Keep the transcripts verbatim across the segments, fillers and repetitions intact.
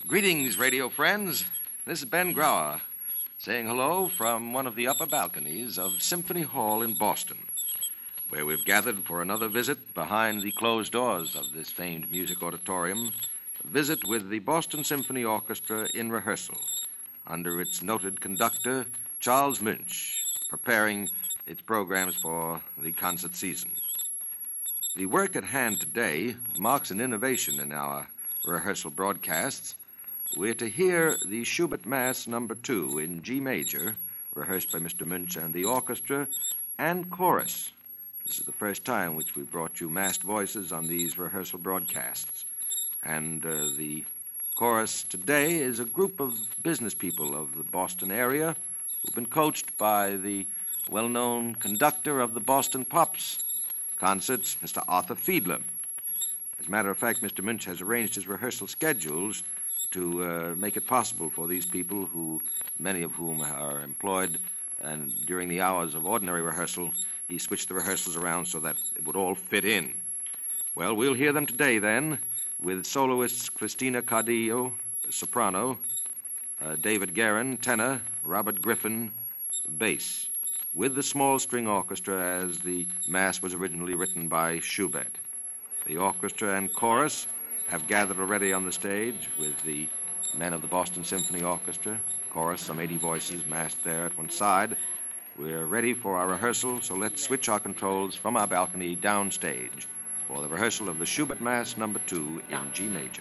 Greetings, radio friends. This is Ben Grauer saying hello from one of the upper balconies of Symphony Hall in Boston, where we've gathered for another visit behind the closed doors of this famed music auditorium, a visit with the Boston Symphony Orchestra in rehearsal under its noted conductor, Charles Munch, preparing its programs for the concert season. The work at hand today marks an innovation in our rehearsal broadcasts. We're to hear the Schubert Mass number two in G major, rehearsed by Mister Munch and the orchestra, and chorus. This is the first time which we've brought you massed voices on these rehearsal broadcasts. And uh, the chorus today is a group of business people of the Boston area who've been coached by the well-known conductor of the Boston Pops concerts, Mister Arthur Fiedler. As a matter of fact, Mister Munch has arranged his rehearsal schedules to uh, make it possible for these people, who many of whom are employed, and during the hours of ordinary rehearsal, he switched the rehearsals around so that it would all fit in. Well, we'll hear them today, then, with soloists Christina Cardillo, soprano, uh, David Guerin, tenor, Robert Griffin, bass, with the small string orchestra as the mass was originally written by Schubert. The orchestra and chorus have gathered already on the stage with the men of the Boston Symphony Orchestra. Chorus, some eighty voices massed there at one side. We're ready for our rehearsal, so let's switch our controls from our balcony downstage for the rehearsal of the Schubert Mass number two in G major.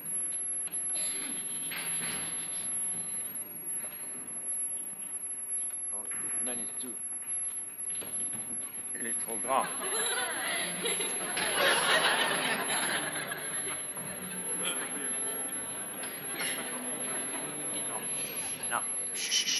Oh, minute two. Il est trop grand. No. Shh.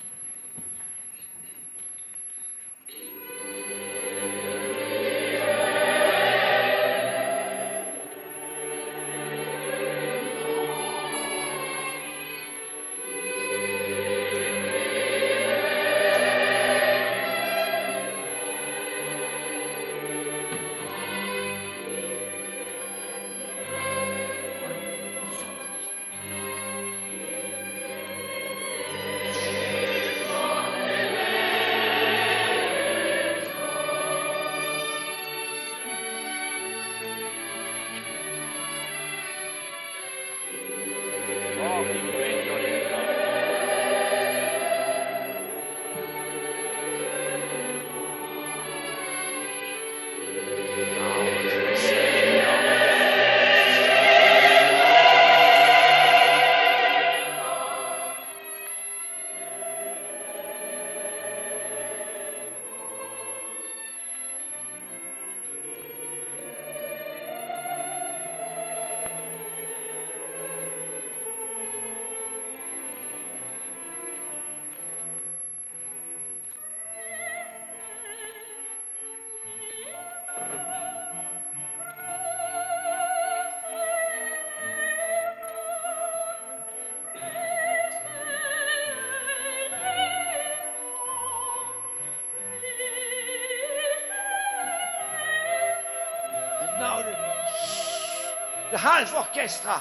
Nou, de, de half orchestra.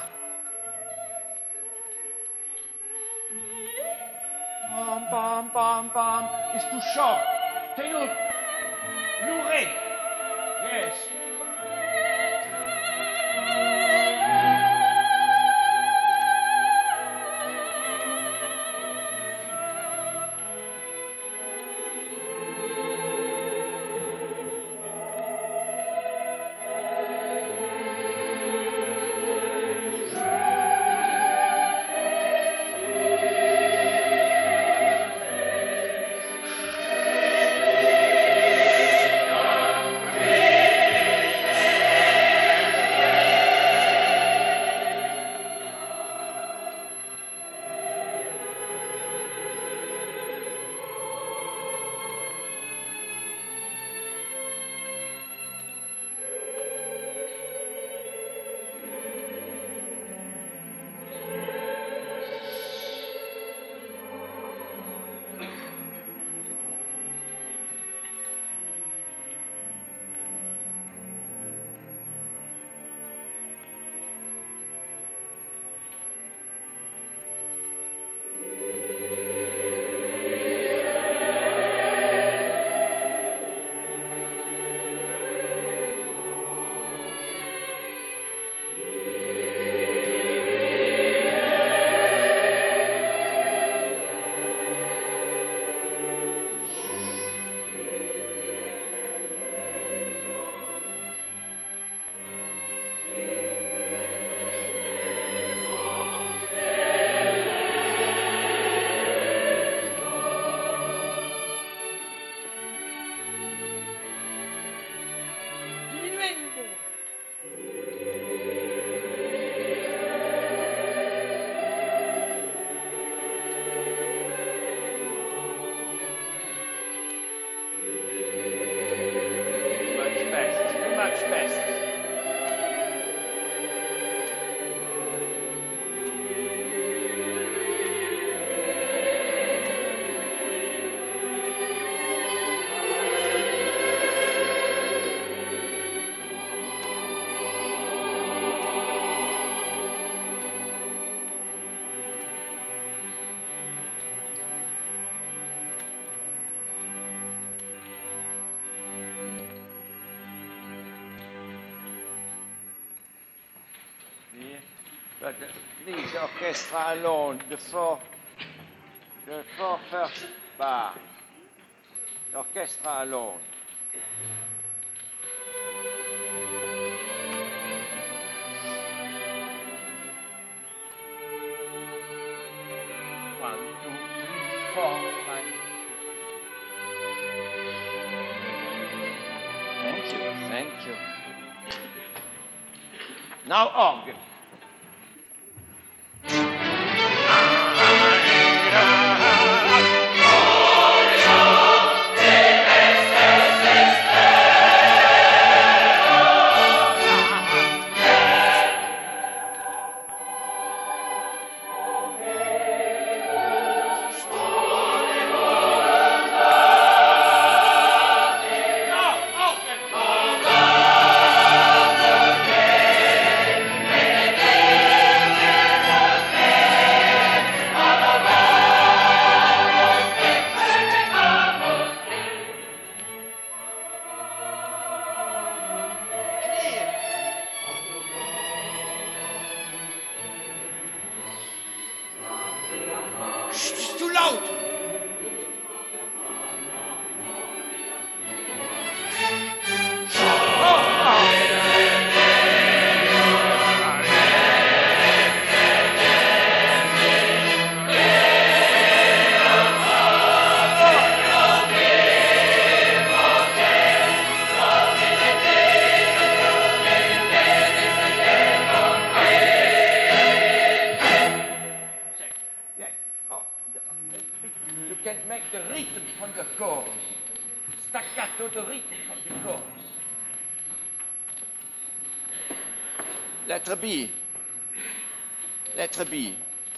Bam, bam, bam, bam. It's too short. Take a Blu-ray. Yes. But uh, please, orchestra alone, the four, the four first bar. Orchestra alone. One, two, three, four, five. Thank you, thank you. Now organ. It's too loud! You can make the rhythm from the chorus. Staccato the rhythm from the chorus. Letter B. Letter B.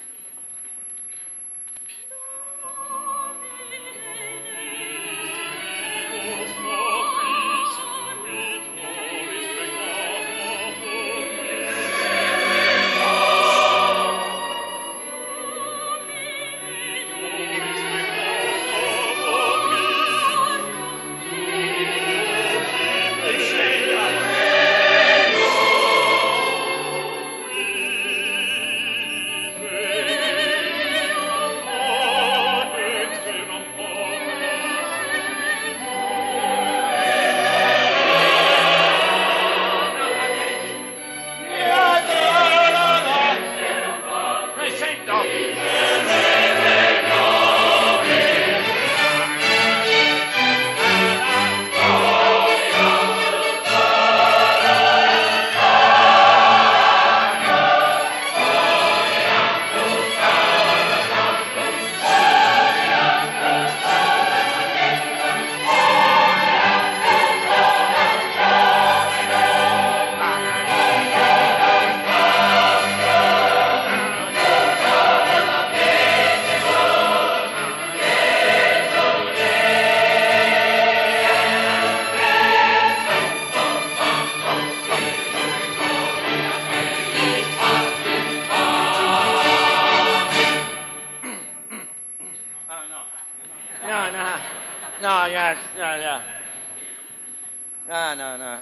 No, no. No, yes, yeah, yeah. No, no, no.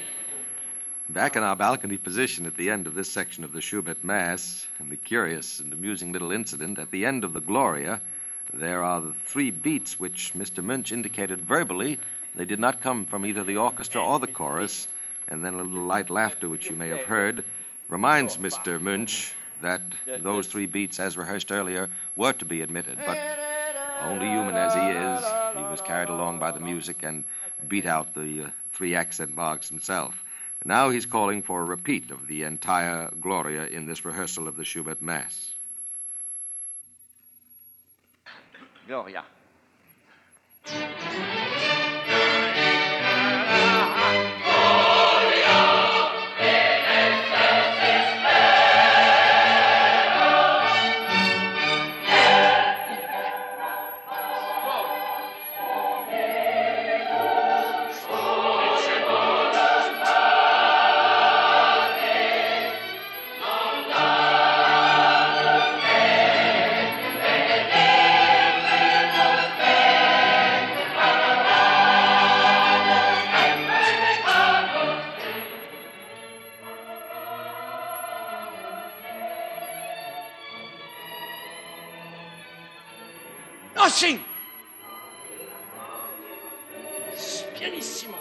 Back in our balcony position at the end of this section of the Schubert Mass, and the curious and amusing little incident, at the end of the Gloria, there are the three beats which Mister Munch indicated verbally. They did not come from either the orchestra or the chorus, and then a little light laughter, which you may have heard, reminds Mister Munch that those three beats, as rehearsed earlier, were to be admitted. But only human as he is, he was carried along by the music and beat out the uh, three accent marks himself. Now he's calling for a repeat of the entire Gloria in this rehearsal of the Schubert Mass. Gloria. Nothing! Pianissimo.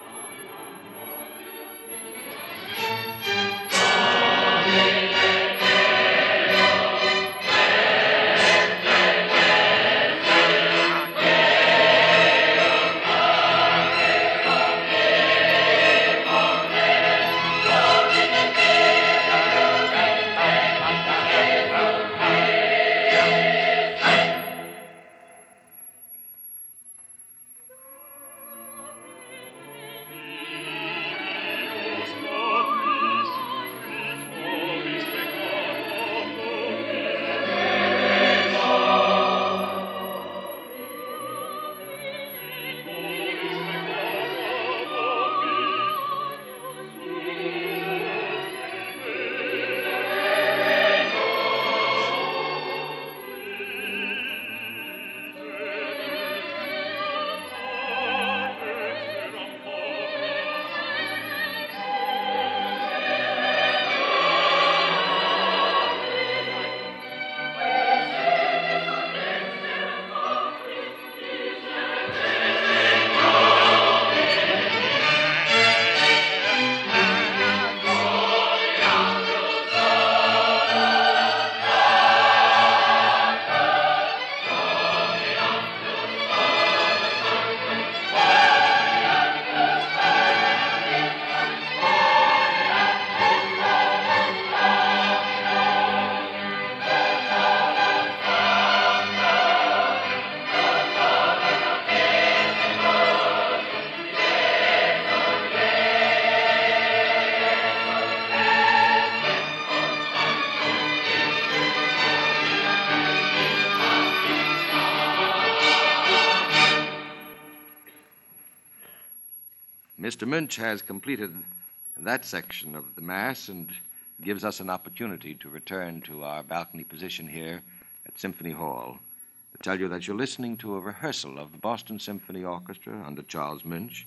Mister Munch has completed that section of the Mass and gives us an opportunity to return to our balcony position here at Symphony Hall to tell you that you're listening to a rehearsal of the Boston Symphony Orchestra under Charles Munch,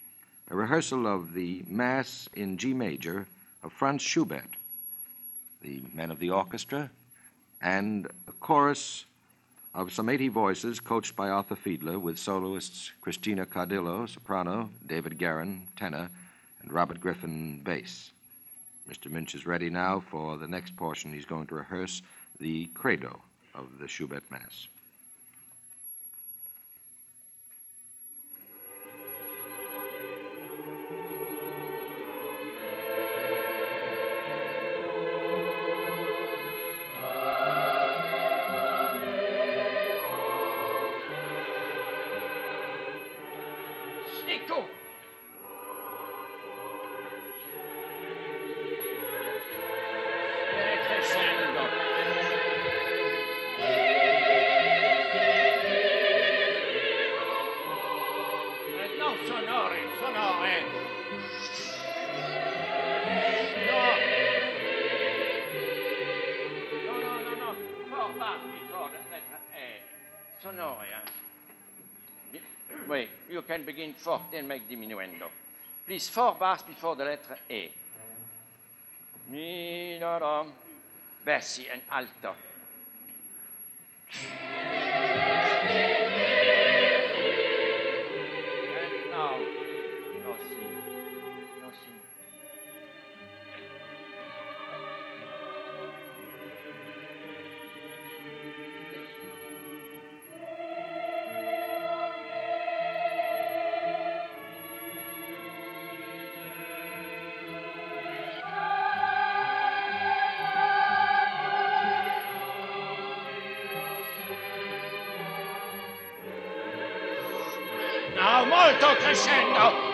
a rehearsal of the Mass in G major of Franz Schubert, the men of the orchestra, and a chorus of some eighty voices coached by Arthur Fiedler with soloists Christina Cardillo, soprano, David Guerin, tenor, and Robert Griffin, bass. Mister Munch is ready now for the next portion. He's going to rehearse the credo of the Schubert Mass. Snicko! Crescendo. No, sonore, sonore. No. No, no, no, no. Fort bass before the letter A. Sonore, eh? Wait, you can begin forte and make diminuendo. Please, four bars before the letter A. Mi, la, la. Bassi and alto. And now, no si, no si. Now, molto crescendo.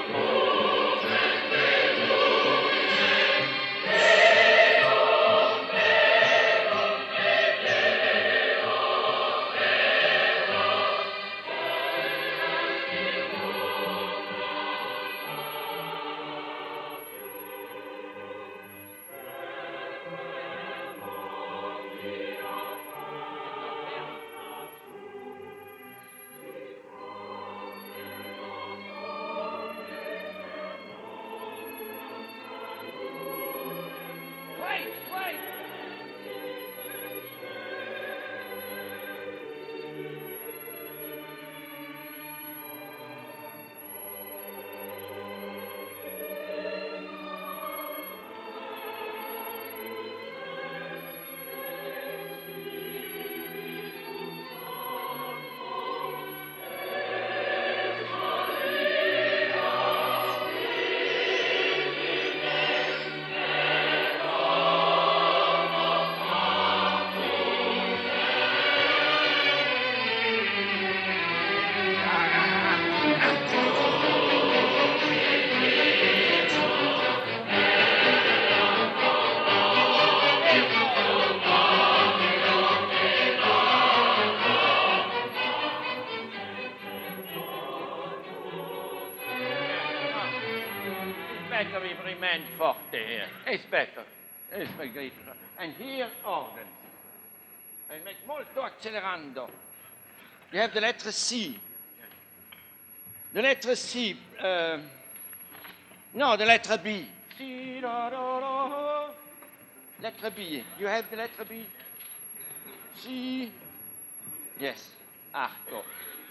and forte here. It's better. It's better. And here, organ. And make molto accelerando. You have the letter C. The letter C. Uh, no, the letter B. C, da, da, da. Letter B. You have the letter B? C. Yes. Arco.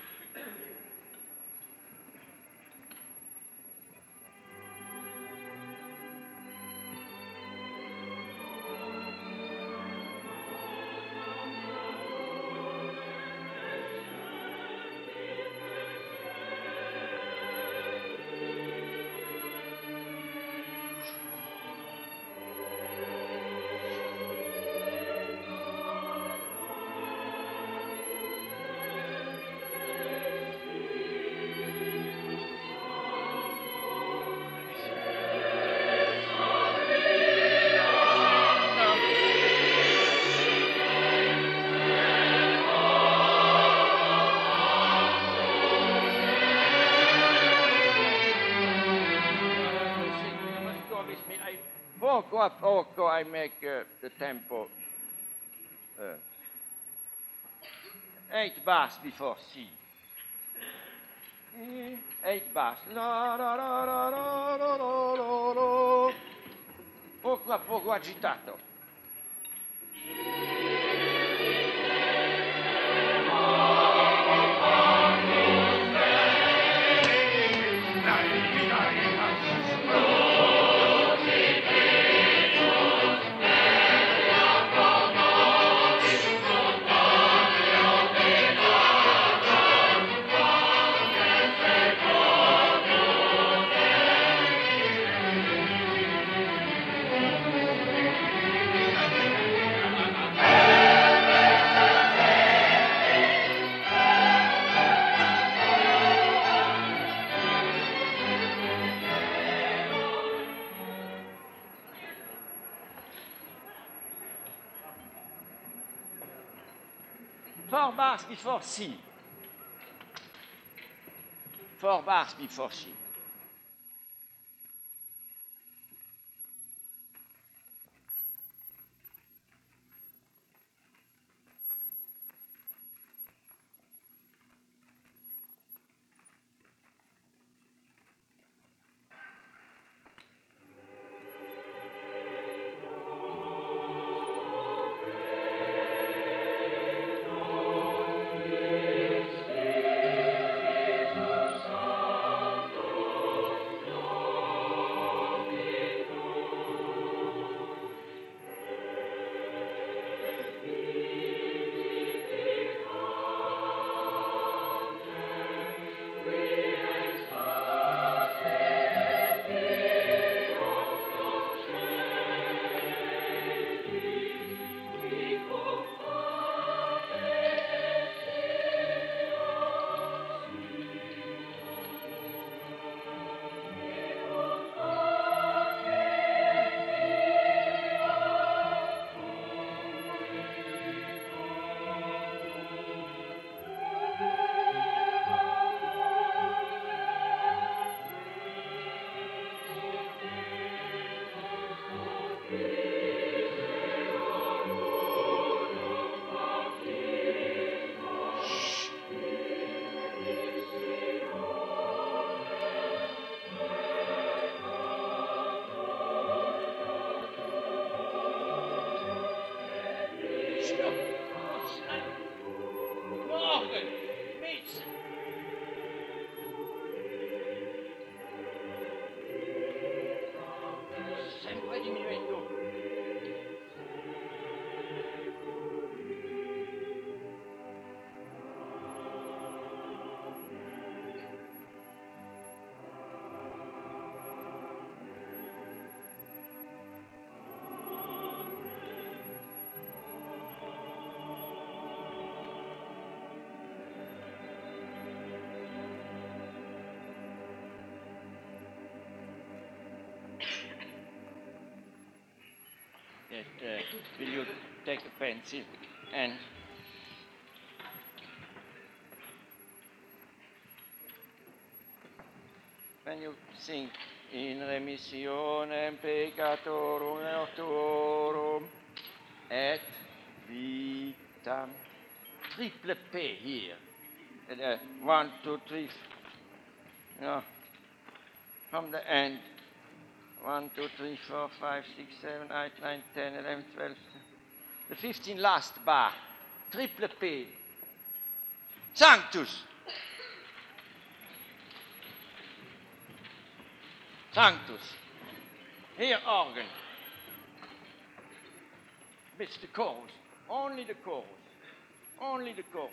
Poco a poco I make uh, the tempo uh, eight bars before C. Eight bars. La, la, la, la, la, la, la, la, la. Poco a poco agitato. Four bars before C. Four bars before C. Sempre diminuendo. That, uh, will you take a pencil and when you sing in remissionem peccatorum mortuorum et vitam. Triple P here. And, uh, one, two, three. f- No. From the end. One, two, three, four, five, six, seven, eight, nine, ten, eleven, twelve. The fifteen last bar. Triple P. Sanctus. Sanctus. Here organ. It's the chorus. Only the chorus. Only the chorus.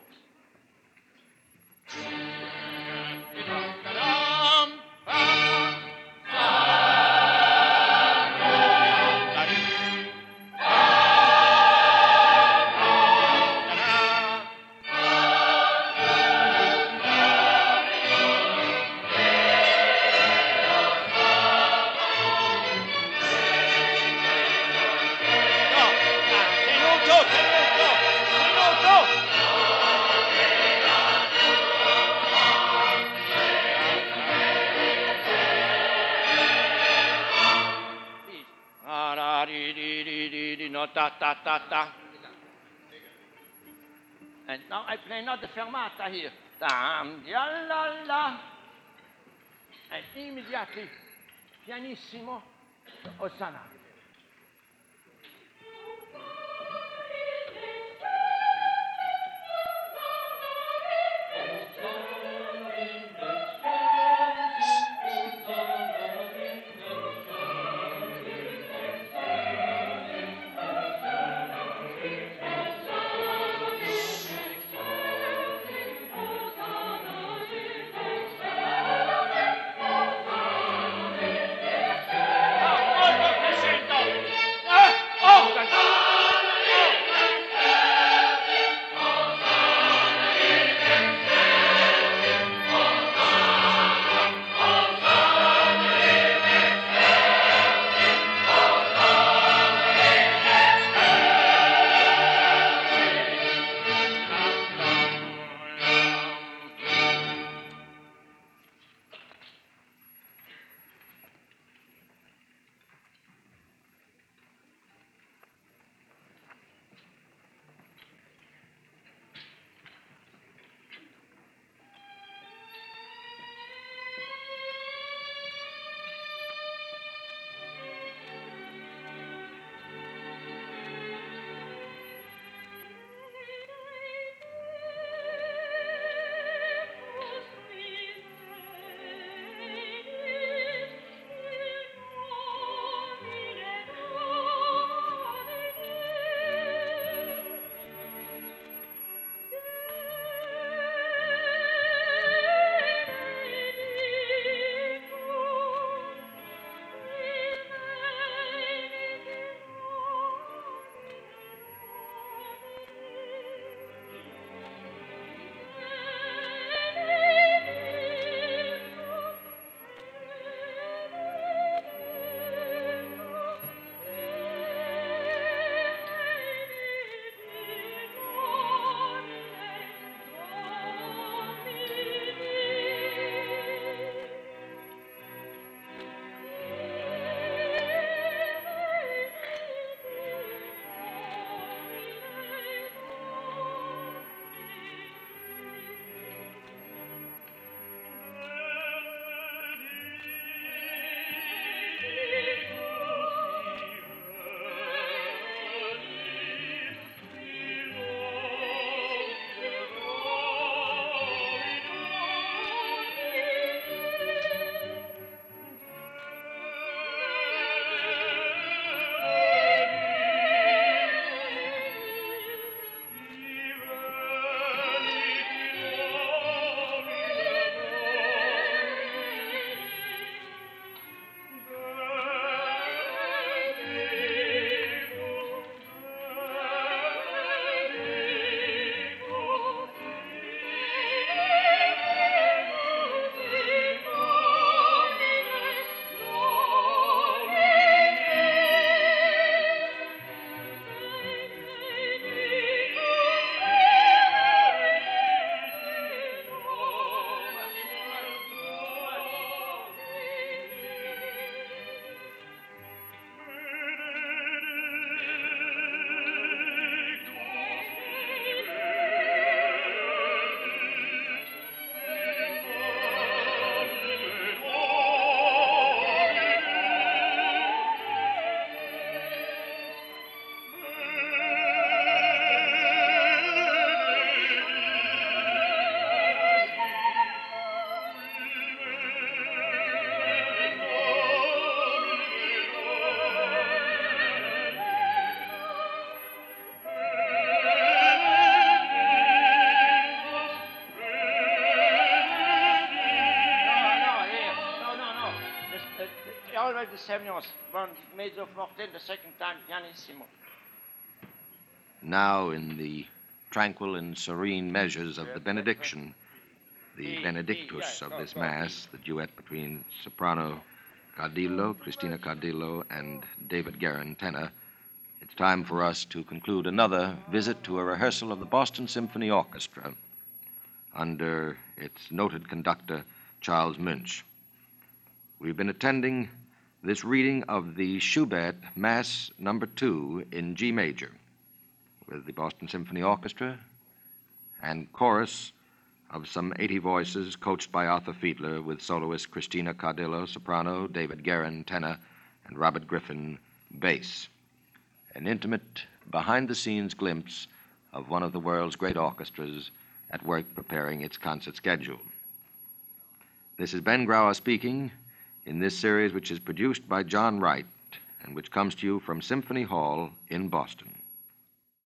Tenuto, tenuto, tenuto. Ah, da, di, di, di, di, di, no, ta, ta, ta, ta. And now I play not the fermata here. Tam, ya, la, la. And immediately, pianissimo, Hosanna. Molto più the seventh, one mezzo forte, the second time pianissimo. Now, in the tranquil and serene measures of the benediction, the benedictus of this Mass, the duet between soprano Cardillo, Christina Cardillo, and David Guerin, tenor, it's time for us to conclude another visit to a rehearsal of the Boston Symphony Orchestra under its noted conductor, Charles Munch. We've been attending this reading of the Schubert Mass number two in G major with the Boston Symphony Orchestra and chorus of some eighty voices coached by Arthur Fiedler with soloist Christina Cardillo, soprano, David Guerin, tenor, and Robert Griffin, bass. An intimate, behind-the-scenes glimpse of one of the world's great orchestras at work preparing its concert schedule. This is Ben Grauer speaking in this series, which is produced by John Wright and which comes to you from Symphony Hall in Boston.